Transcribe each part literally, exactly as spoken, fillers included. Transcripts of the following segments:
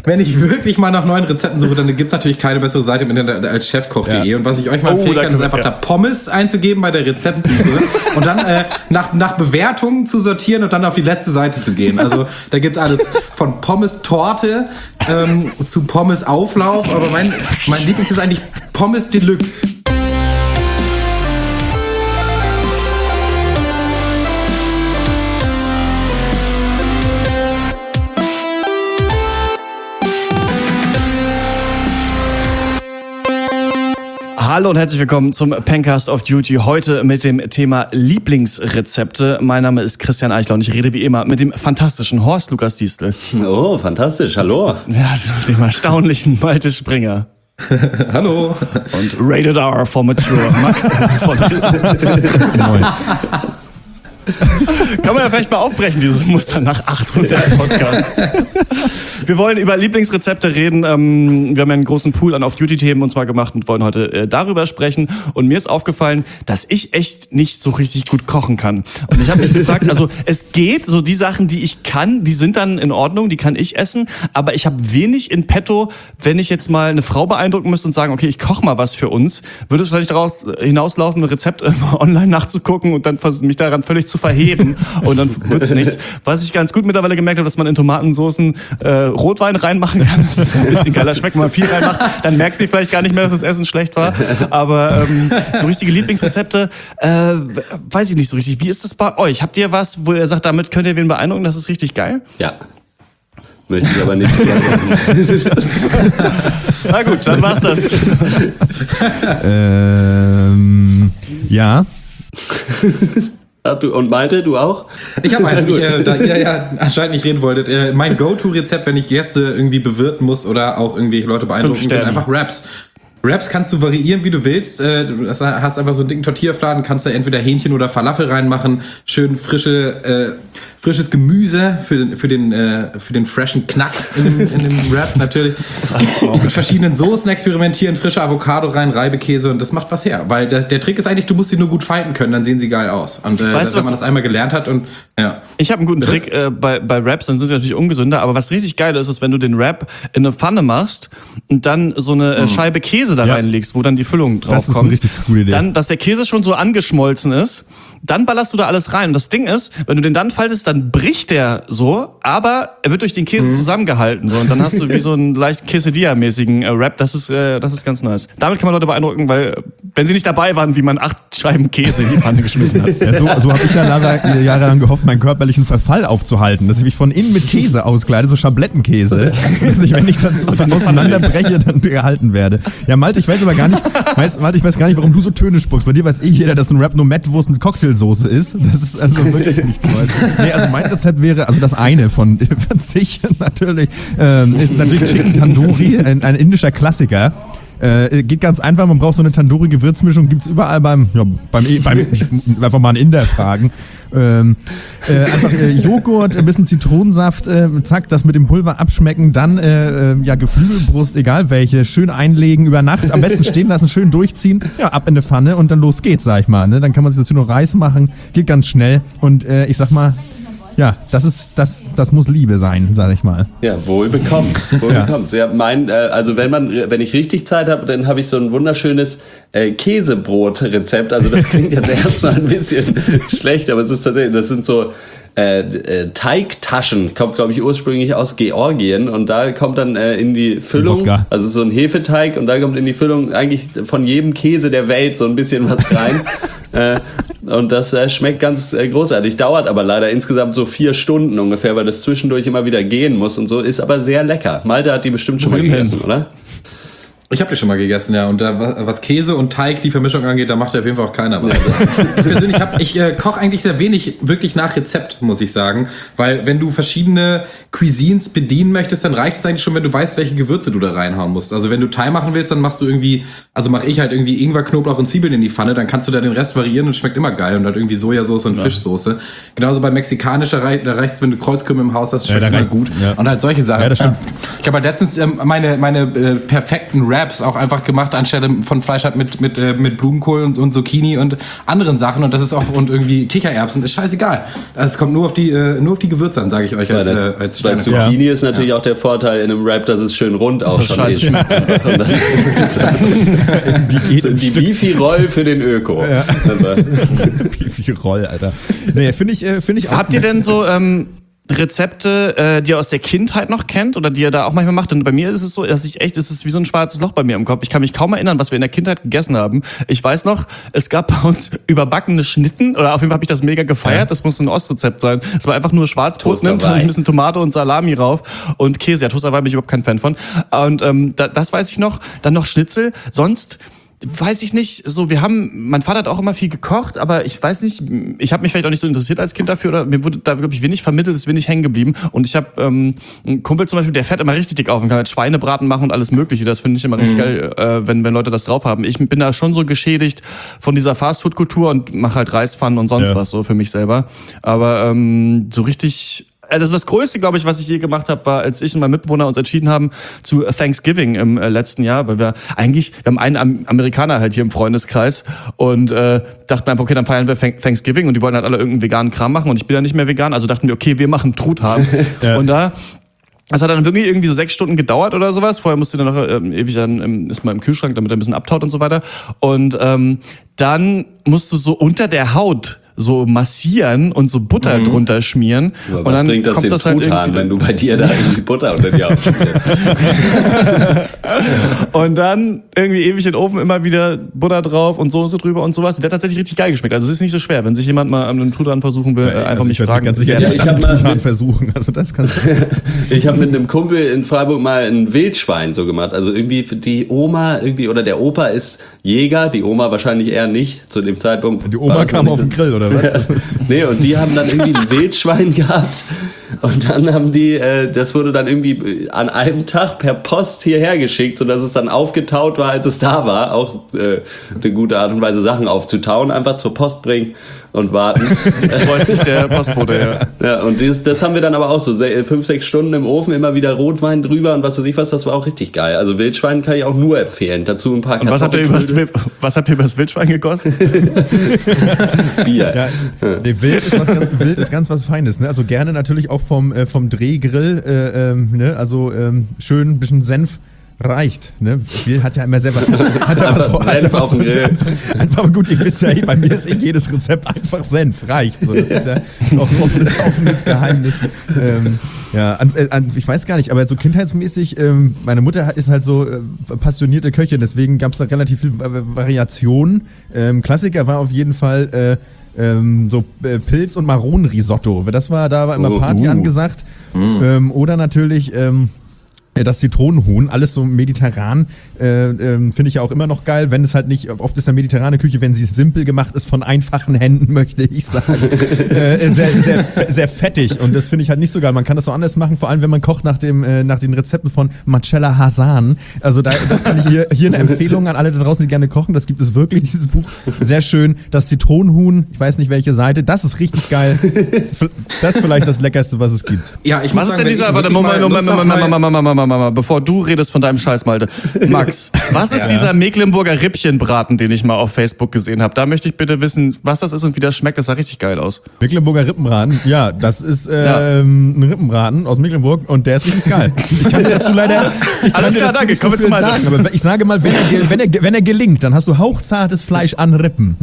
wenn ich wirklich mal nach neuen Rezepten suche, dann gibt es natürlich keine bessere Seite im Internet als chefkoch punkt de. Ja. Und was ich euch mal empfehlen oh, kann, ist einfach ja. da Pommes einzugeben bei der Rezeptsuche und dann äh, nach, nach Bewertungen zu sortieren und dann auf die letzte Seite zu gehen. Also da gibt es alles von Pommes-Torte ähm, zu Pommes-Auflauf. Aber mein, mein Lieblings ist eigentlich Pommes Deluxe. Hallo und herzlich willkommen zum Pencast of Duty. Heute mit dem Thema Lieblingsrezepte. Mein Name ist Christian Eichler und ich rede wie immer mit dem fantastischen Horst Lukas Diestel. Oh, fantastisch. Hallo. Ja, dem erstaunlichen Malte Springer. Hallo. Und Rated R for Mature. Max von Moin. Kann man ja vielleicht mal aufbrechen, dieses Muster nach achthundert Podcasts. Wir wollen über Lieblingsrezepte reden. Wir haben ja einen großen Pool an Off-Duty-Themen uns mal gemacht und wollen heute darüber sprechen. Und mir ist aufgefallen, dass ich echt nicht so richtig gut kochen kann. Und ich habe mich gefragt, also es geht, so die Sachen, die ich kann, die sind dann in Ordnung, die kann ich essen. Aber ich habe wenig in petto, wenn ich jetzt mal eine Frau beeindrucken müsste und sagen, okay, ich koche mal was für uns. Würde es wahrscheinlich daraus hinauslaufen, ein Rezept online nachzugucken und dann mich daran völlig zu verheben und dann wird's nichts. Was ich ganz gut mittlerweile gemerkt habe, dass man in Tomatensoßen äh, Rotwein reinmachen kann. Das ist ein bisschen geiler schmeckt. Wenn man viel reinmacht, dann merkt sie vielleicht gar nicht mehr, dass das Essen schlecht war. Aber ähm, so richtige Lieblingsrezepte, äh, weiß ich nicht so richtig. Wie ist das bei euch? Habt ihr was, wo ihr sagt, damit könnt ihr wen beeindrucken? Das ist richtig geil? Ja. Möchte ich aber nicht. Na gut, dann war's das. ähm, ja. Und Malte, du auch? Ich habe eins, ich, äh, da ihr ja anscheinend nicht reden wolltet. Äh, mein Go-To-Rezept, wenn ich Gäste irgendwie bewirten muss oder auch irgendwie Leute beeindrucken, sind einfach Wraps. Wraps kannst du variieren, wie du willst. Du hast einfach so einen dicken Tortillafladen, kannst da entweder Hähnchen oder Falafel reinmachen. Schön frische, äh, frisches Gemüse für den, für den, äh, für den freshen Knack in dem, in dem Wrap natürlich. Mit verschiedenen Soßen experimentieren, frische Avocado rein, Reibekäse und das macht was her. Weil der, der Trick ist eigentlich, du musst sie nur gut fighten können, dann sehen sie geil aus. Und äh, weißt, wenn man das einmal gelernt hat und ja. Ich habe einen guten Trick äh, bei, bei Wraps, dann sind sie natürlich ungesünder, aber was richtig geil ist, ist, wenn du den Wrap in eine Pfanne machst und dann so eine äh, Scheibe Käse da ja. reinlegst, wo dann die Füllung drauf das ist kommt. Eine richtig coole Idee. Dann, dass der Käse schon so angeschmolzen ist, dann ballerst du da alles rein. Und das Ding ist, wenn du den dann faltest, dann bricht der so, aber er wird durch den Käse mhm. zusammengehalten. So. Und dann hast du wie so einen leicht Quesadilla-mäßigen äh, Wrap. Das ist, äh, das ist ganz nice. Damit kann man Leute beeindrucken, weil, wenn sie nicht dabei waren, wie man acht Scheiben Käse in die Pfanne geschmissen hat. Ja, so so habe ich ja Jahre, jahrelang gehofft, meinen körperlichen Verfall aufzuhalten. Dass ich mich von innen mit Käse auskleide, so Schablettenkäse. Dass ich, wenn ich dann so auseinanderbreche, dann gehalten werde. Ja, Malte, ich weiß aber gar nicht, weiß, Malte, ich weiß gar nicht, warum du so Töne spuckst. Bei dir weiß eh jeder, dass ein Wrap nur Mettwurst mit Cocktailsoße ist. Das ist also wirklich nichts Neues. Nee, also mein Rezept wäre, also das eine von, von sich natürlich, ähm, ist natürlich Chicken Tandoori, ein, ein indischer Klassiker. Äh, geht ganz einfach, man braucht so eine Tandoori-Gewürzmischung, gibt's überall beim, ja, beim, beim einfach mal einen Inder fragen. Ähm, äh, einfach äh, Joghurt, ein bisschen Zitronensaft, äh, zack, das mit dem Pulver abschmecken, dann äh, ja Geflügelbrust, egal welche, schön einlegen über Nacht, am besten stehen lassen, schön durchziehen, ja, ab in eine Pfanne und dann los geht's, sag ich mal. Ne? Dann kann man sich dazu noch Reis machen, geht ganz schnell und äh, ich sag mal, ja, das ist, das, das muss Liebe sein, sag ich mal. Ja, wohl bekommt's, wohl ja. bekommt's. Ja, mein, äh, also wenn man, wenn ich richtig Zeit habe, dann habe ich so ein wunderschönes äh, Käsebrot-Rezept. Also das klingt jetzt erstmal ein bisschen schlecht, aber es ist tatsächlich, das sind so äh, äh, Teigtaschen, kommt glaube ich ursprünglich aus Georgien und da kommt dann äh, in die Füllung, also so ein Hefeteig und da kommt in die Füllung eigentlich von jedem Käse der Welt so ein bisschen was rein. äh, Und das äh, schmeckt ganz äh, großartig, dauert aber leider insgesamt so vier Stunden ungefähr, weil das zwischendurch immer wieder gehen muss und so, ist aber sehr lecker. Malte hat die bestimmt schon mal gegessen, oder? Ich habe die schon mal gegessen, ja. Und da, was Käse und Teig, die Vermischung angeht, da macht ja auf jeden Fall auch keiner was. Ich persönlich hab, ich äh, koche eigentlich sehr wenig wirklich nach Rezept, muss ich sagen. Weil wenn du verschiedene Cuisines bedienen möchtest, dann reicht es eigentlich schon, wenn du weißt, welche Gewürze du da reinhauen musst. Also wenn du Thai machen willst, dann machst du irgendwie, also mache ich halt irgendwie Ingwer, Knoblauch und Zwiebeln in die Pfanne, dann kannst du da den Rest variieren und schmeckt immer geil. Und halt irgendwie Sojasauce und ja. Fischsoße. Genauso bei mexikanischer, da reicht es, wenn du Kreuzkümmel im Haus hast, schmeckt ja, immer gut. Ja. Und halt solche Sachen. Ja, das stimmt. Ich habe halt letztens ähm, meine, meine äh, perfekten Wraps Wraps auch einfach gemacht, anstelle von Fleisch halt mit, mit, äh, mit Blumenkohl und, und Zucchini und anderen Sachen und das ist auch, und irgendwie Kichererbsen, ist scheißegal. Also es kommt nur auf die, äh, nur auf die Gewürze an, sage ich euch als, äh, als Bei Sterne. Zucchini Ja. ist natürlich ja. auch der Vorteil in einem Wrap, dass es schön rund auch das schon ist. Die geht im Die Stück. Beefy-Roll für den Öko. Ja. Beefy-Roll, Alter. Naja, finde ich, äh, finde ich auch. Habt ihr denn so ähm, Rezepte, äh, die ihr aus der Kindheit noch kennt oder die ihr da auch manchmal macht? Denn bei mir ist es so, dass ich echt, es ist wie so ein schwarzes Loch bei mir im Kopf. Ich kann mich kaum erinnern, was wir in der Kindheit gegessen haben. Ich weiß noch, es gab bei uns überbackene Schnitten oder auf jeden Fall habe ich das mega gefeiert. Ja. Das muss ein Ostrezept sein. Es war einfach nur Schwarzbrot, nimmt ein bisschen Tomate und Salami rauf und Käse. Ja, Toasterwei bin ich überhaupt kein Fan von. Und ähm, da, das weiß ich noch. Dann noch Schnitzel. Sonst weiß ich nicht, so wir haben, mein Vater hat auch immer viel gekocht, aber ich weiß nicht, ich habe mich vielleicht auch nicht so interessiert als Kind dafür oder mir wurde da, glaube ich, wenig vermittelt, ist wenig hängen geblieben und ich habe ähm, einen Kumpel zum Beispiel, der fährt immer richtig dick auf und kann halt Schweinebraten machen und alles mögliche, das finde ich immer richtig mhm. geil, äh, wenn, wenn Leute das drauf haben. Ich bin da schon so geschädigt von dieser Fastfood-Kultur und mache halt Reispfannen und sonst ja. was so für mich selber, aber ähm, so richtig... Das ist das Größte, glaube ich, was ich je gemacht habe, war, als ich und mein Mitbewohner uns entschieden haben zu Thanksgiving im äh, letzten Jahr, weil wir eigentlich, wir haben einen Am- Amerikaner halt hier im Freundeskreis und äh, dachten einfach, okay, dann feiern wir Thanksgiving und die wollten halt alle irgendeinen veganen Kram machen und ich bin ja nicht mehr vegan, also dachten wir, okay, wir machen Truthahn. ja. Und da das hat dann wirklich irgendwie so sechs Stunden gedauert oder sowas. Vorher musste dann noch ähm, ewig dann ähm, ist mal im Kühlschrank, damit er ein bisschen abtaut und so weiter. Und ähm, dann musst du so unter der Haut so massieren und so Butter mhm. drunter schmieren. Aber und was dann bringt das kommt dem das halt Truthahn, irgendwie, wenn du bei dir da irgendwie Butter unter die Haut schmierst? Und dann irgendwie ewig in den Ofen immer wieder Butter drauf und Soße drüber und sowas. Der hat tatsächlich richtig geil geschmeckt. Also es ist nicht so schwer. Wenn sich jemand mal einen Truthahn versuchen will, also einfach mich fragen. Ganz sicher, ja, ich habe mal Truthahn versuchen. Also das kannst Ich habe mit einem Kumpel in Freiburg mal ein Wildschwein so gemacht. Also irgendwie für die Oma irgendwie oder der Opa ist Jäger, die Oma wahrscheinlich eher nicht zu dem Zeitpunkt. Die Oma kam auf den Grill oder was? Nee, und die haben dann irgendwie ein Wildschwein gehabt und dann haben die, äh, das wurde dann irgendwie an einem Tag per Post hierher geschickt, sodass es dann aufgetaut war, als es da war. Auch äh, eine gute Art und Weise, Sachen aufzutauen, einfach zur Post bringen und warten. Freut sich der Postbote, ja. Ja, und das, das haben wir dann aber auch so, fünf, sechs Stunden im Ofen, immer wieder Rotwein drüber und was weiß ich was, das war auch richtig geil. Also Wildschwein kann ich auch nur empfehlen. Dazu ein paar Kartoffeln. Was habt ihr übers, was habt ihr übers Wildschwein gegossen? Bier. Ja, nee, Wild, ist was ganz, Wild ist ganz was Feines, ne? Also gerne natürlich auch vom, äh, vom Drehgrill, äh, ähm, ne? Also ähm, schön ein bisschen Senf reicht, ne? Wild hat ja immer sehr was, hat ja was, hat ja was so einfach, einfach gut, ihr wisst ja, bei mir ist eh jedes Rezept einfach Senf, reicht. So, das ist ja auch ein offenes, offenes Geheimnis. Ähm, ja, an, an, ich weiß gar nicht, aber so kindheitsmäßig, ähm, meine Mutter ist halt so äh, passionierte Köchin, deswegen gab es da relativ viel Variation. Ähm, Klassiker war auf jeden Fall äh, ähm, so äh, Pilz- und Maronenrisotto. Das war, da war immer Party uh. angesagt. Mm. Ähm, oder natürlich ähm, das Zitronenhuhn, alles so mediterran, äh, äh, finde ich ja auch immer noch geil, wenn es halt nicht, oft ist ja mediterrane Küche, wenn sie simpel gemacht ist, von einfachen Händen, möchte ich sagen, äh, sehr, sehr, sehr fettig und das finde ich halt nicht so geil. Man kann das so anders machen, vor allem wenn man kocht nach dem, äh, nach den Rezepten von Marcella Hazan. Also da, das kann ich hier, hier eine Empfehlung an alle da draußen, die gerne kochen, das gibt es wirklich, dieses Buch, sehr schön. Das Zitronenhuhn, ich weiß nicht welche Seite, das ist richtig geil. Das ist vielleicht das Leckerste, was es gibt. Ja, ich muss was sagen, ist denn dieser, warte, Moment, Moment, Moment, Moment, Moment, Moment, Moment, bevor du redest von deinem Scheiß, Malte. Max, was ist ja. dieser Mecklenburger Rippchenbraten, den ich mal auf Facebook gesehen habe? Da möchte ich bitte wissen, was das ist und wie das schmeckt. Das sah richtig geil aus. Mecklenburger Rippenbraten, ja, das ist ähm, ja. ein Rippenbraten aus Mecklenburg und der ist richtig geil. Ich kann dazu leider ich kann Alles klar, danke, so viel sagen, aber ich sage mal, wenn er, wenn, er, wenn er gelingt, dann hast du hauchzartes Fleisch an Rippen.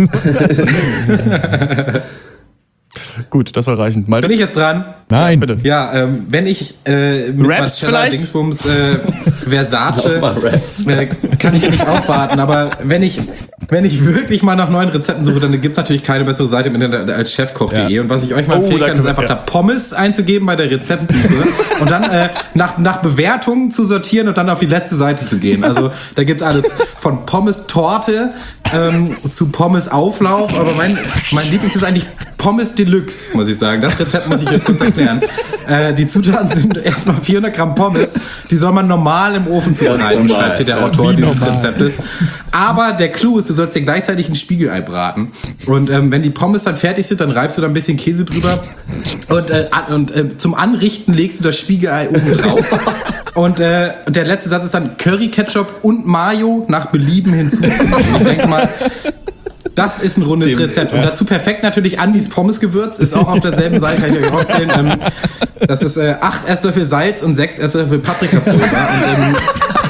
Gut, das soll reichen. Malte. Bin ich jetzt dran? Nein. Ja, bitte. Ja, ähm, wenn ich äh, mit Raps vielleicht? Dingsbums äh, Versace äh, kann ich ja nicht aufwarten, aber wenn ich wenn ich wirklich mal nach neuen Rezepten suche, dann gibt's natürlich keine bessere Seite im Internet als chefkoch punkt de ja. Und was ich euch mal empfehlen oh, kann, ist einfach ja. da Pommes einzugeben bei der Rezeptsuche und dann äh, nach, nach Bewertungen zu sortieren und dann auf die letzte Seite zu gehen. Also da gibt's alles von Pommes-Torte ähm, zu Pommes-Auflauf, aber mein, mein Lieblings ist eigentlich Pommes Deluxe. Deluxe, muss ich sagen. Das Rezept muss ich euch kurz erklären. Äh, die Zutaten sind erstmal vierhundert Gramm Pommes. Die soll man normal im Ofen zubereiten, schreibt hier der ja, Autor dieses normal. Rezeptes. Aber der Clou ist, du sollst dir gleichzeitig ein Spiegelei braten. Und ähm, wenn die Pommes dann fertig sind, dann reibst du da ein bisschen Käse drüber. Und, äh, und äh, zum Anrichten legst du das Spiegelei oben drauf. Und äh, der letzte Satz ist dann Curry, Ketchup und Mayo nach Belieben hinzufügen. Ich denke mal, das ist ein rundes Dem, Rezept. Und dazu perfekt natürlich Andis Pommesgewürz. Ist auch auf derselben Seite, kann ich euch auch erzählen. Ähm, das ist äh, acht Esslöffel Salz und sechs Esslöffel Paprikapulver. Und, ähm,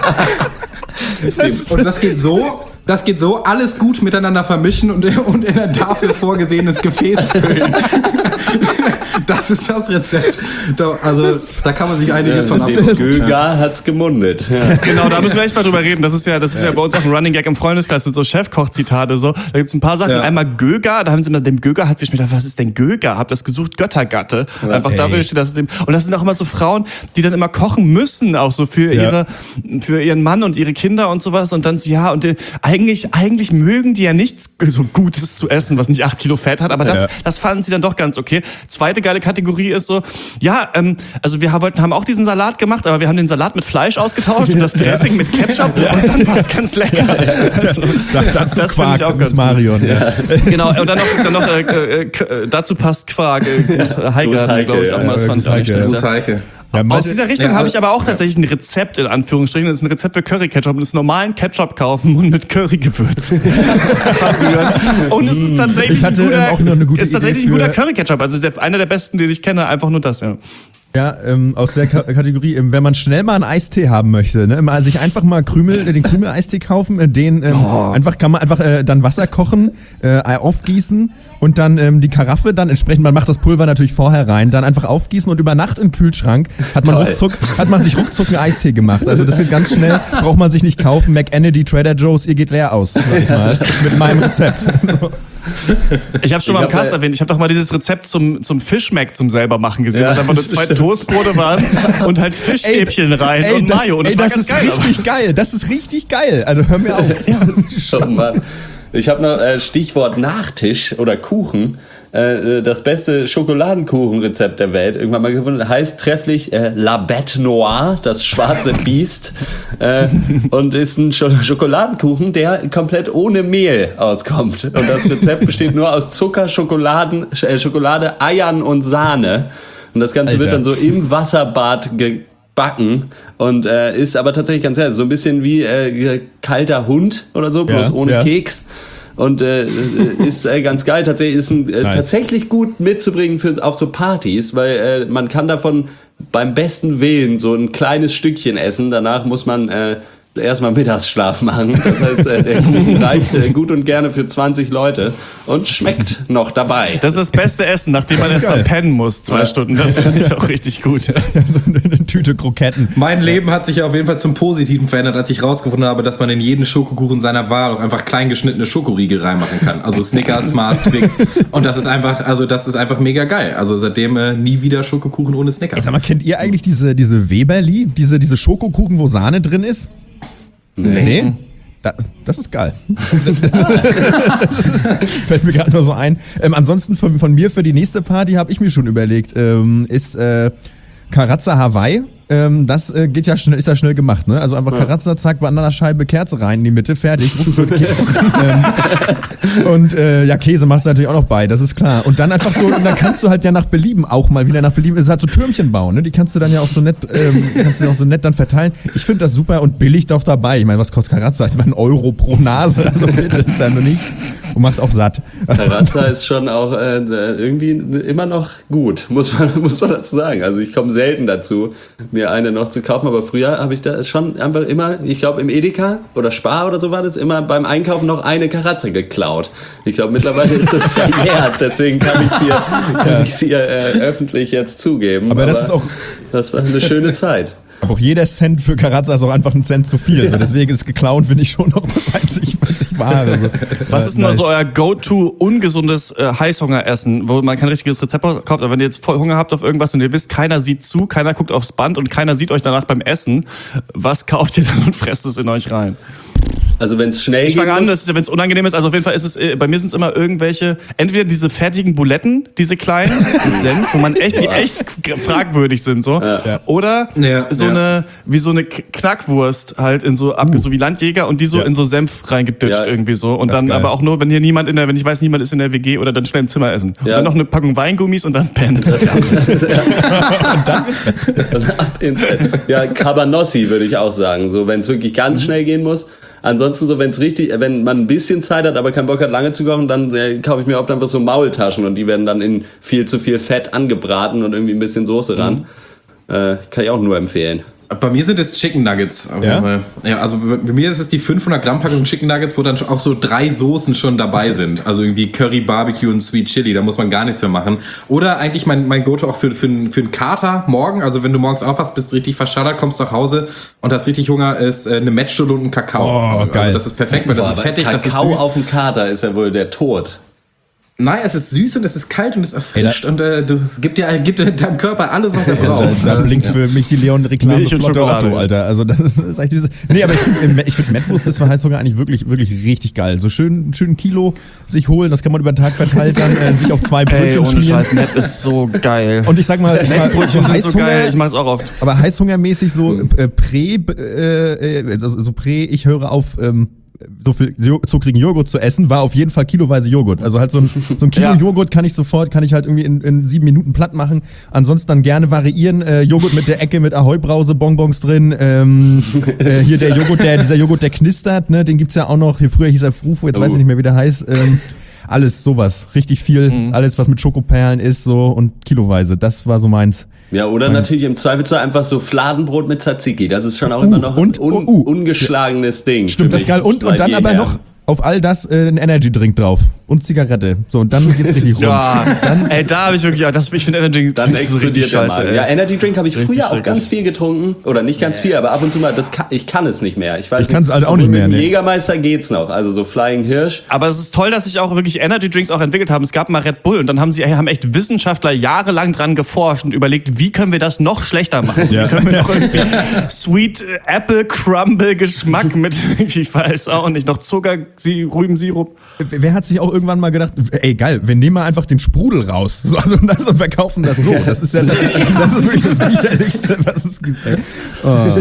das, und das geht so, das geht so, alles gut miteinander vermischen und, und in ein dafür vorgesehenes Gefäß füllen. Das ist das Rezept. Da, also das, da kann man sich einiges ja, von abgucken. Göger hat's gemundet. Ja. Genau, da müssen wir echt mal drüber reden. Das ist ja, das ist ja. ja bei uns auch ein Running Gag im Freundeskreis, sind so Chefkoch-Zitate so. Da gibt's ein paar Sachen. Ja. Einmal Göger, da haben sie immer dem Göger hat sich gedacht, was ist denn Göger? Hab das gesucht, Göttergatte. Ja. Einfach hey. dafür steht das. Und das sind auch immer so Frauen, die dann immer kochen müssen, auch so für ja. ihre, für ihren Mann und ihre Kinder und sowas. Und dann so, ja, und die, eigentlich, eigentlich mögen die ja nichts so Gutes zu essen, was nicht acht Kilo Fett hat. Aber das, ja. das fanden sie dann doch ganz okay. Zweite geile Kategorie ist so, ja, ähm, also wir wollten, haben auch diesen Salat gemacht, aber wir haben den Salat mit Fleisch ausgetauscht und das Dressing ja. mit Ketchup ja. und dann war es ganz lecker. Also, da, dazu das Quark ich auch ganz Marion. Ja. Genau, und dann noch, dann noch äh, äh, dazu passt Quark. Äh, Heike, glaube ich, auch mal, das fand ich auch nicht schlecht. Ja, aus dieser Richtung ja, habe ich aber auch tatsächlich ein Rezept, in Anführungsstrichen. Das ist ein Rezept für Curry-Ketchup. Das ist normalen Ketchup kaufen und mit Curry-Gewürz verrühren. Und es ist tatsächlich ich hatte ein guter, auch noch eine gute ist tatsächlich ein guter Curry-Ketchup. Also der, einer der besten, den ich kenne. Einfach nur das, ja. Ja, ähm, aus der K- Kategorie, ähm, wenn man schnell mal einen Eistee haben möchte, ne, mal sich einfach mal Krümel, äh, den Krümel-Eistee kaufen, äh, den ähm, oh. einfach kann man einfach äh, dann Wasser kochen, äh, aufgießen und dann ähm, die Karaffe dann entsprechend, man macht das Pulver natürlich vorher rein, dann einfach aufgießen und über Nacht in den Kühlschrank hat man ruckzuck, hat man sich ruckzuck einen Eistee gemacht. Also das geht ganz schnell, braucht man sich nicht kaufen. McEnedy, Trader Joe's, ihr geht leer aus, sag ich mal, mit meinem Rezept. Ich habe schon ich mal im Cast äh, erwähnt, ich habe doch mal dieses Rezept zum, zum Fischmeck zum selber machen gesehen, ja, was einfach nur zwei Toastbrote waren und halt Fischstäbchen ey, rein ey, und das, Mayo. Und das, ey, das ist geil, richtig aber. geil, das ist richtig geil. Also hör mir auf. Ja. Oh Mann. Ich habe noch äh, Stichwort Nachtisch oder Kuchen. Äh, das beste Schokoladenkuchenrezept der Welt irgendwann mal gefunden. Heißt trefflich äh, La Bête Noire, das schwarze Biest. äh, und ist ein Sch- Schokoladenkuchen, der komplett ohne Mehl auskommt. Und das Rezept besteht nur aus Zucker, Schokoladen, äh, Schokolade, Eiern und Sahne. Und das Ganze Alter. wird dann so im Wasserbad gebacken und äh, ist aber tatsächlich ganz geil. So ein bisschen wie äh, kalter Hund oder so, bloß ja, ohne ja. Keks. Und äh, ist äh, ganz geil. Tatsächlich ist ein, äh, nice. tatsächlich gut mitzubringen für, auf so Partys, weil äh, man kann davon beim besten Willen so ein kleines Stückchen essen. Danach muss man äh, erstmal Mittagsschlaf machen. Das heißt, äh, der Kuchen reicht äh, gut und gerne für zwanzig Leute und schmeckt noch dabei. Das ist das beste Essen, nachdem man erstmal pennen muss, zwei ja. Stunden. Das finde ich auch richtig gut. Ja, so eine Tüte Kroketten. Mein Leben hat sich ja auf jeden Fall zum Positiven verändert, als ich rausgefunden habe, dass man in jeden Schokokuchen seiner Wahl auch einfach klein geschnittene Schokoriegel reinmachen kann. Also Snickers, Mars, Twix. Und das ist einfach, also das ist einfach mega geil. Also seitdem äh, nie wieder Schokokuchen ohne Snickers. Sag mal, kennt ihr eigentlich diese, diese Weberli? Diese, diese Schokokuchen, wo Sahne drin ist? Nee. nee? Da, das ist geil. Fällt mir gerade nur so ein. Ähm, ansonsten von, von mir für die nächste Party habe ich mir schon überlegt, ähm, ist äh, Karazza Hawaii. Ähm, das äh, geht ja schnell, ist ja schnell gemacht, ne? Also einfach ja. Karazza, zack, Bananascheibe, Kerze rein in die Mitte, fertig. ähm, und äh, ja, Käse machst du natürlich auch noch bei, das ist klar. Und dann einfach so, und dann kannst du halt ja nach Belieben auch mal wieder nach Belieben, es ist halt so Türmchen bauen, ne? Die kannst du dann ja auch so nett, ähm, kannst du auch so nett dann verteilen. Ich finde das super und billig doch dabei. Ich meine, was kostet Karazza? Ich meine, ein Euro pro Nase, also bitte, ist ja nur nichts. Und macht auch satt. Karazza ist schon auch äh, irgendwie immer noch gut, muss man, muss man dazu sagen. Also ich komme selten dazu, mir eine noch zu kaufen, aber früher habe ich da schon einfach immer, ich glaube im Edeka oder Spar oder so war das, immer beim Einkaufen noch eine Karazza geklaut. Ich glaube mittlerweile ist das verjährt, deswegen kann ich es hier, kann ja. ich's hier äh, öffentlich jetzt zugeben. Aber, aber das ist auch... Das war eine schöne Zeit. Aber auch jeder Cent für Karazza ist auch einfach ein Cent zu viel. Ja. So, deswegen ist geklaut, finde ich schon noch das einzig, einzig wahre. So. Was ist denn nice. so euer Go-To ungesundes äh, Heißhungeressen, wo man kein richtiges Rezept kauft, aber wenn ihr jetzt voll Hunger habt auf irgendwas und ihr wisst, keiner sieht zu, keiner guckt aufs Band und keiner sieht euch danach beim Essen, was kauft ihr dann und fresst es in euch rein? Also wenn es schnell Ich geht. fange an, das ist ja, wenn es unangenehm ist. Also auf jeden Fall ist es, äh, bei mir sind es immer irgendwelche, entweder diese fertigen Buletten, diese kleinen mit Senf, wo man echt, die echt fragwürdig sind, so. Ja. Oder ja, so ja. eine, wie so eine Knackwurst halt in so, abge, uh. so wie Landjäger und die so ja. in so Senf reingeditscht ja. irgendwie so. Und dann aber auch nur, wenn hier niemand in der, wenn ich weiß, niemand ist in der W G oder dann schnell im Zimmer essen. Ja. Und dann noch eine Packung Weingummis und dann pennen. und dann ab ins Bett. Ja, Cabanossi würde ich auch sagen. So, wenn es wirklich ganz mhm. schnell gehen muss. Ansonsten so, wenn es richtig, wenn man ein bisschen Zeit hat, aber keinen Bock hat, lange zu kochen, dann äh, kaufe ich mir oft einfach so Maultaschen und die werden dann in viel zu viel Fett angebraten und irgendwie ein bisschen Soße ran. Mhm. Äh, kann ich auch nur empfehlen. Bei mir sind es Chicken Nuggets auf jeden ja? Fall. Ja, also bei mir ist es die fünfhundert Gramm Packung Chicken Nuggets, wo dann auch so drei Soßen schon dabei sind. Also irgendwie Curry, Barbecue und Sweet Chili, da muss man gar nichts mehr machen. Oder eigentlich mein, mein Go-To auch für, für, für einen Kater morgen. Also wenn du morgens aufwachst, bist richtig verschaddert, kommst nach Hause und hast richtig Hunger, ist eine Mettstulle und ein Kakao. Oh, geil. Also das ist perfekt, weil das Boah, ist fettig, Kakao das ist süß. auf dem Kater ist ja wohl der Tod. Nein, es ist süß und es ist kalt und es erfrischt Ey, und äh, du, es gibt dir gibt dir deinem Körper alles, was er braucht. Da, da blinkt für mich die Leon-Reklame Milch und Flotte Schokolade. Otto, Alter. Also das ist, ist eigentlich diese. Nee, aber ich finde, ich find, Mettwurst ist für Heißhunger eigentlich wirklich, wirklich richtig geil. So schön, schön ein Kilo sich holen, das kann man über den Tag verteilt dann äh, sich auf zwei Brötchen Ey, ohne schmieren. Scheiß, Mett ist so geil. Und ich sag mal, ich mal Brötchen sind so geil, ich mach's auch oft. Aber heißhungermäßig so äh, Prä, äh, also so Prä, ich höre auf, ähm, so viel zuckrigen Joghurt zu essen, war auf jeden Fall kiloweise Joghurt. Also halt so ein, so ein Kilo ja. Joghurt kann ich sofort, kann ich halt irgendwie in, in sieben Minuten platt machen. Ansonsten dann gerne variieren. Äh, Joghurt mit der Ecke mit Ahoi-Brause, Bonbons drin. Ähm, äh, hier der Joghurt, der, dieser Joghurt, der knistert, ne, den gibt's ja auch noch. Hier früher hieß er Frufo, jetzt oh. weiß ich nicht mehr, wie der heißt. Ähm, alles sowas. Richtig viel. Mhm. Alles, was mit Schokoperlen ist, so und kiloweise. Das war so meins. Ja, oder mein natürlich im Zweifelsfall einfach so Fladenbrot mit Tzatziki. Das ist schon auch uh, immer noch und, ein un- uh, uh. ungeschlagenes Ding. Stimmt, das ist geil. Und, und dann aber her. noch auf all das äh, ein Energy-Drink drauf. Und Zigarette. So, und dann geht's richtig rund. Ja, dann, ey, da habe ich wirklich, das, ich finde Energy Drink so richtig scheiße. Ey. Ja, Energy Drink habe ich richtig früher auch ganz viel getrunken. Oder nicht ganz viel, aber ab und zu mal, das kann, ich kann es nicht mehr. Ich, weiß ich kann es halt auch nicht mehr. Mit dem nee. Jägermeister geht's noch, also so Flying Hirsch. Aber es ist toll, dass sich auch wirklich Energy Drinks auch entwickelt haben. Es gab mal Red Bull und dann haben sie haben echt Wissenschaftler jahrelang dran geforscht und überlegt, wie können wir das noch schlechter machen? So, ja. Wie können wir noch irgendwie Sweet Apple Crumble Geschmack mit, ich weiß auch nicht, noch Zucker, Rübensirup. Wer hat sich auch irgendwann mal gedacht, ey geil, wir nehmen mal einfach den Sprudel raus so, also das, und verkaufen das so. Das ist ja das, das ist wirklich das Widerlichste, was es gibt. Ey. Oh.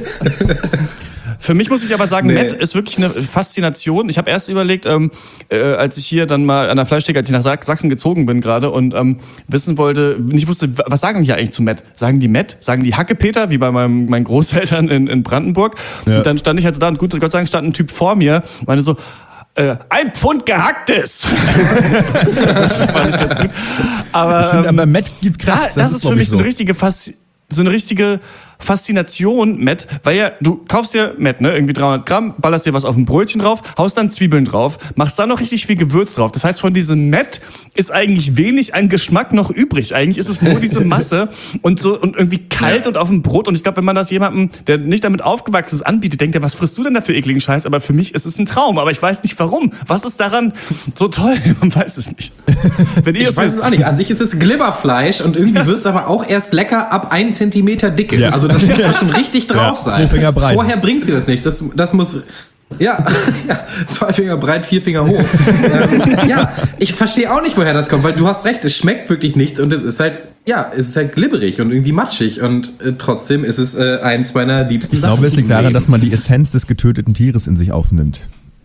Für mich muss ich aber sagen, nee. Mett ist wirklich eine Faszination. Ich habe erst überlegt, ähm, äh, als ich hier dann mal an der Fleischtheke, als ich nach Sachsen gezogen bin gerade und ähm, wissen wollte, nicht wusste, was sagen die eigentlich zu Mett? Sagen die Mett? Sagen die Hackepeter, wie bei meinem, meinen Großeltern in, in Brandenburg? Ja. Und dann stand ich halt so da und gut, Gott sei Dank stand ein Typ vor mir, meinte so, Äh, ein Pfund Gehacktes. Das fand ich ganz gut. Aber, ich finde, aber Mett gibt Kraft. Da, das, das ist, ist für mich so eine richtige Faszi- so eine richtige Faszination, Mett, weil ja, du kaufst dir Mett, ne, irgendwie dreihundert Gramm, ballerst dir was auf ein Brötchen drauf, haust dann Zwiebeln drauf, machst dann noch richtig viel Gewürz drauf. Das heißt, von diesem Mett ist eigentlich wenig an Geschmack noch übrig. Eigentlich ist es nur diese Masse und so und irgendwie kalt ja. und auf dem Brot. Und ich glaube, wenn man das jemandem, der nicht damit aufgewachsen ist, anbietet, denkt er, was frisst du denn da für ekligen Scheiß? Aber für mich ist es ein Traum. Aber ich weiß nicht warum. Was ist daran so toll? Man weiß es nicht. Wenn ihr ich weiß wisst. Es auch nicht. An sich ist es Glibberfleisch und irgendwie ja. wird es aber auch erst lecker ab einen Zentimeter Dicke. Ja. Also das muss ja schon richtig drauf ja, sein. Zwei Finger breit. Vorher bringt sie das nicht. Das, das muss... Ja, ja, zwei Finger breit, vier Finger hoch. ähm, ja, ich verstehe auch nicht, woher das kommt, weil du hast recht, es schmeckt wirklich nichts und es ist halt, ja, es ist halt glibberig und irgendwie matschig und äh, trotzdem ist es äh, eins meiner liebsten ich Sachen. Ich glaube, es liegt daran, dass man die Essenz des getöteten Tieres in sich aufnimmt.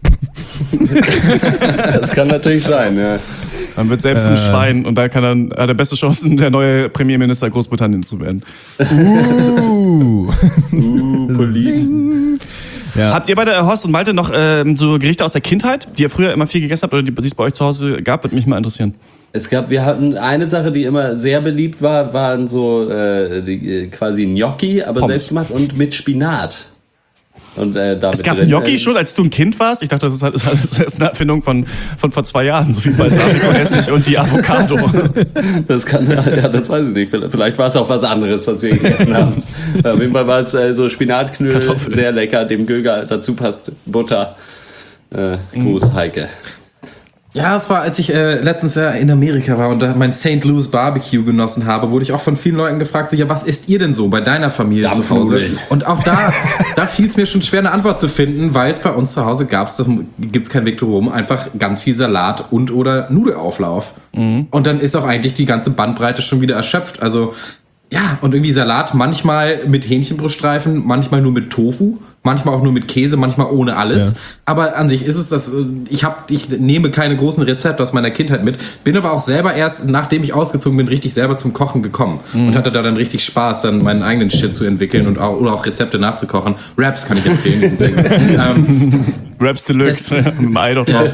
Das kann natürlich sein, ja. Man wird selbst zum äh, Schwein und da kann dann, hat er beste Chancen, der neue Premierminister Großbritannien zu werden. Uh, uh Polit. Ja. Habt ihr bei der Horst und Malte noch ähm, so Gerichte aus der Kindheit, die ihr früher immer viel gegessen habt oder die es bei euch zu Hause gab? Würde mich mal interessieren. Es gab, wir hatten eine Sache, die immer sehr beliebt war, waren so äh, die, quasi Gnocchi, aber Pommes. selbst gemacht und mit Spinat. Und, äh, damit es gab drin, Gnocchi äh, schon, als du ein Kind warst? Ich dachte, das ist, halt, das ist eine Erfindung von, von vor zwei Jahren, so wie Balsamico-Essig und die Avocado. Das kann, ja, das weiß ich nicht. Vielleicht war es auch was anderes, was wir gegessen haben. Auf jeden Fall war es äh, so Spinatknödel, Kartoffeln. Sehr lecker, dem Göger dazu passt Butter. Äh, Gruß, Heike. Ja, es war, als ich äh, letztens äh, in Amerika war und da mein Saint Louis Barbecue genossen habe, wurde ich auch von vielen Leuten gefragt, so, ja, was isst ihr denn so bei deiner Familie zu Hause? Und auch da, da fiel es mir schon schwer, eine Antwort zu finden, weil es bei uns zu Hause gab es, gibt es kein Weg drum, einfach ganz viel Salat und oder Nudelauflauf. Mhm. Und dann ist auch eigentlich die ganze Bandbreite schon wieder erschöpft. Also ja, und irgendwie Salat, manchmal mit Hähnchenbruststreifen, manchmal nur mit Tofu, manchmal auch nur mit Käse, manchmal ohne alles. Ja. Aber an sich ist es das, ich, hab, ich nehme keine großen Rezepte aus meiner Kindheit mit, bin aber auch selber erst, nachdem ich ausgezogen bin, richtig selber zum Kochen gekommen. Mhm. Und hatte da dann richtig Spaß, dann meinen eigenen Shit zu entwickeln und auch, oder auch Rezepte nachzukochen. Raps kann ich empfehlen, die sind sehr gut. ähm, Raps Deluxe, mit dem Ei doch drauf.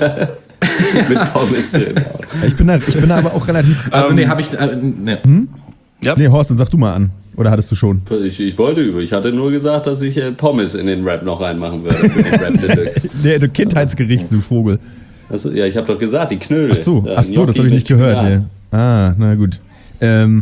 Mit Pommes drin. Ich bin da, ich bin da aber auch relativ... Also nee, habe ich... Äh, nee. Hm? Ja. Nee, Horst, dann sag du mal an. Oder hattest du schon? Ich, ich wollte über. Ich hatte nur gesagt, dass ich äh, Pommes in den Rap noch reinmachen würde. Für den Rap Deluxe. Nee, du Kindheitsgericht, du Vogel. Achso, ja, ich habe doch gesagt, die Knödel. Ach so, ach so, das habe ich nicht gehört. Ja. Ah, na gut. Ähm...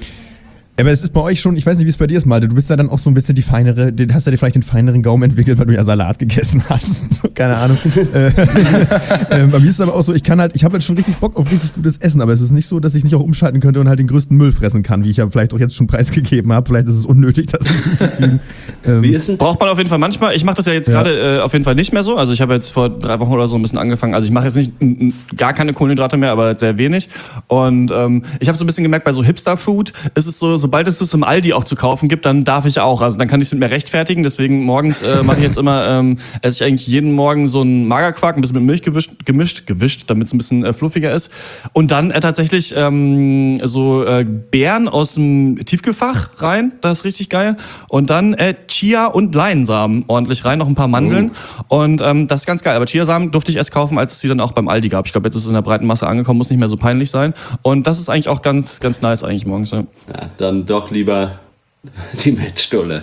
Aber es ist bei euch schon, ich weiß nicht, wie es bei dir ist, Malte, du bist ja dann auch so ein bisschen die feinere, du hast ja vielleicht den feineren Gaumen entwickelt, weil du ja Salat gegessen hast. So, keine Ahnung. äh, bei mir ist es aber auch so, ich kann halt, ich habe halt schon richtig Bock auf richtig gutes Essen, aber es ist nicht so, dass ich nicht auch umschalten könnte und halt den größten Müll fressen kann, wie ich ja vielleicht auch jetzt schon preisgegeben habe. Vielleicht ist es unnötig, das hinzuzufügen. ähm, wie ist denn? Braucht man auf jeden Fall manchmal. Ich mache das ja jetzt ja. gerade äh, auf jeden Fall nicht mehr so. Also ich habe jetzt vor drei Wochen oder so ein bisschen angefangen. Also ich mache jetzt nicht m, m, gar keine Kohlenhydrate mehr, aber sehr wenig. Und ähm, ich habe so ein bisschen gemerkt, bei so Hipster-Food ist es so, sobald es es im Aldi auch zu kaufen gibt, dann darf ich auch. Also dann kann ich es mit mir rechtfertigen. Deswegen morgens äh, mache ich jetzt immer, ähm, esse ich eigentlich jeden Morgen so einen Magerquark, ein bisschen mit Milch gewischt, gemischt, gewischt, damit es ein bisschen äh, fluffiger ist. Und dann äh, tatsächlich ähm, so äh, Beeren aus dem Tiefkühlfach rein. Das ist richtig geil. Und dann äh, Chia und Leinsamen ordentlich rein, noch ein paar Mandeln. Oh. Und ähm, das ist ganz geil. Aber Chiasamen durfte ich erst kaufen, als es sie dann auch beim Aldi gab. Ich glaube, jetzt ist es in der breiten Masse angekommen, muss nicht mehr so peinlich sein. Und das ist eigentlich auch ganz, ganz nice eigentlich morgens. Ja, ja dann doch lieber die Mettstulle.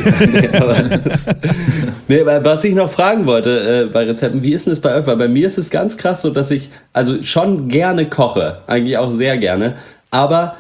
Nee, was ich noch fragen wollte äh, bei Rezepten, wie ist denn das bei euch? Weil bei mir ist es ganz krass so, dass ich also schon gerne koche, eigentlich auch sehr gerne, aber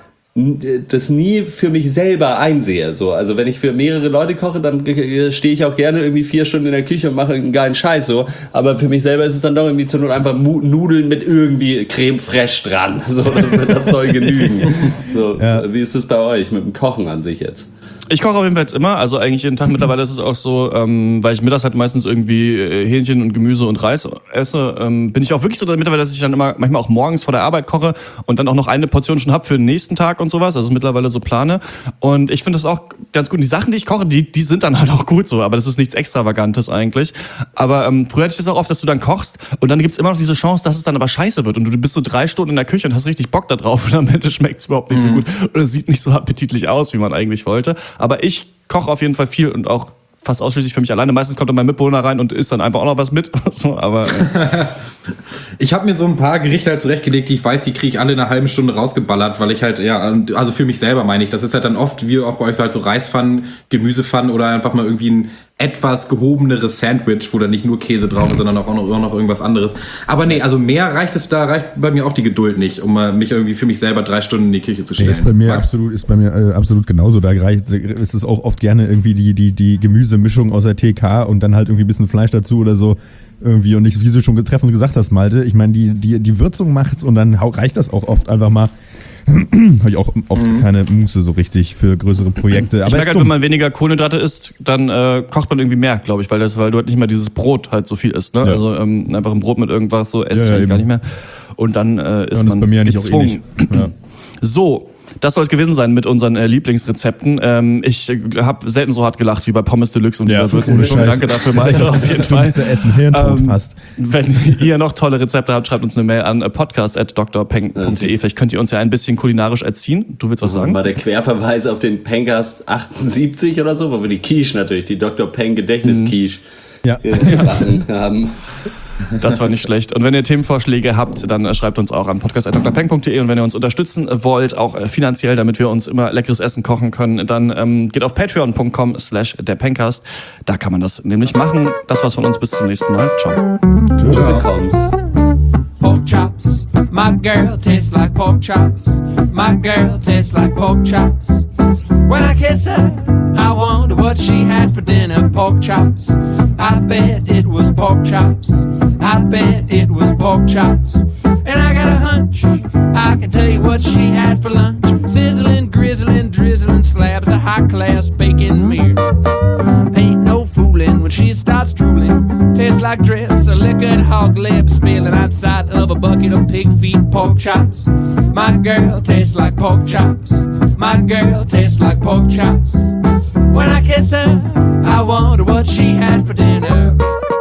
das nie für mich selber einsehe. So. Also wenn ich für mehrere Leute koche, dann stehe ich auch gerne irgendwie vier Stunden in der Küche und mache einen geilen Scheiß. So. Aber für mich selber ist es dann doch irgendwie zur Not einfach Nudeln mit irgendwie Creme fraiche dran. So, das, das soll genügen. So, ja. Wie ist es bei euch mit dem Kochen an sich jetzt? Ich koche auf jeden Fall jetzt immer, also eigentlich jeden Tag. Mittlerweile ist es auch so, ähm, weil ich mittags halt meistens irgendwie Hähnchen und Gemüse und Reis esse, ähm, bin ich auch wirklich so mittlerweile, dass ich dann immer manchmal auch morgens vor der Arbeit koche und dann auch noch eine Portion schon hab für den nächsten Tag und sowas, also mittlerweile so plane. Und ich finde das auch ganz gut. Und die Sachen, die ich koche, die, die sind dann halt auch gut so, aber das ist nichts Extravagantes eigentlich. Aber ähm, früher hatte ich das auch oft, dass du dann kochst und dann gibt's immer noch diese Chance, dass es dann aber scheiße wird und du bist so drei Stunden in der Küche und hast richtig Bock da drauf und am Ende schmeckt's überhaupt nicht mhm. so gut oder sieht nicht so appetitlich aus, wie man eigentlich wollte. Aber ich koche auf jeden Fall viel und auch fast ausschließlich für mich alleine. Meistens kommt dann mein Mitbewohner rein und isst dann einfach auch noch was mit. so, aber äh. Ich habe mir so ein paar Gerichte halt zurechtgelegt, die ich weiß, die kriege ich alle in einer halben Stunde rausgeballert, weil ich halt, ja, also für mich selber meine ich, das ist halt dann oft, wie auch bei euch so halt so Reispfannen, Gemüsepfannen oder einfach mal irgendwie ein etwas gehobeneres Sandwich, wo da nicht nur Käse drauf ist, sondern auch noch, auch noch irgendwas anderes. Aber nee, also mehr reicht es, da reicht bei mir auch die Geduld nicht, um mich irgendwie für mich selber drei Stunden in die Küche zu stellen. Nee, ist bei mir absolut, ist bei mir äh, absolut genauso. Da reicht, ist es auch oft gerne irgendwie die, die, die Gemüsemischung aus der T K und dann halt irgendwie ein bisschen Fleisch dazu oder so. Irgendwie und nicht, wie du schon getroffen gesagt hast, Malte, ich meine, die, die, die Würzung macht's und dann reicht das auch oft einfach mal. Habe ich auch oft mhm. keine Muße so richtig für größere Projekte. Aber ich merke halt, wenn man weniger Kohlenhydrate isst, dann äh, kocht man irgendwie mehr, glaube ich, weil das, weil du halt nicht mehr dieses Brot halt so viel isst, ne? Ja. Also ähm, einfach ein Brot mit irgendwas so esse ja, ich ja, gar nicht mehr. Und dann äh, ist ja, und man bei mir gezwungen. Nicht auch ja. So. Das soll es gewesen sein mit unseren äh, Lieblingsrezepten. Ähm, ich äh, habe selten so hart gelacht wie bei Pommes Deluxe und ja, dieser Würzmischung. Danke dafür, Malte, auf jeden Fall. Essen, Hirntod ähm, fast. Wenn ihr noch tolle Rezepte habt, schreibt uns eine Mail an äh, podcast at d r peng punkt d e. Vielleicht könnt ihr uns ja ein bisschen kulinarisch erziehen. Du willst was sagen? Mal der Querverweis auf den Pencast achtundsiebzig oder so, wo wir die Quiche natürlich, die Doktor Peng Gedächtnis-Quiche mhm. ja. haben. Das war nicht schlecht. Und wenn ihr Themenvorschläge habt, dann schreibt uns auch an podcast at d r peng punkt d e. Und wenn ihr uns unterstützen wollt, auch finanziell, damit wir uns immer leckeres Essen kochen können, dann ähm, geht auf patreon punkt com slash der Pencast. Da kann man das nämlich machen. Das war's von uns. Bis zum nächsten Mal. Ciao. Ciao. Pork chops, my girl tastes like pork chops. My girl tastes like pork chops. When I kiss her, I wonder what she had for dinner. Pork chops, I bet it was pork chops. I bet it was pork chops. And I got a hunch, I can tell you what she had for lunch. Sizzling, grizzling, drizzling slabs of high-class bacon meat. Ain't no fooling when she starts drooling. Tastes like drips of liquored hog lips spilling outside of a bucket of pig feet. Pork chops, my girl tastes like pork chops. My girl tastes like pork chops. When I kiss her, I wonder what she had for dinner.